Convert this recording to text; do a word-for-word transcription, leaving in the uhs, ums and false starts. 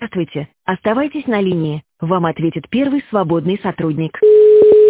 Здравствуйте. Оставайтесь на линии. Вам ответит первый свободный сотрудник.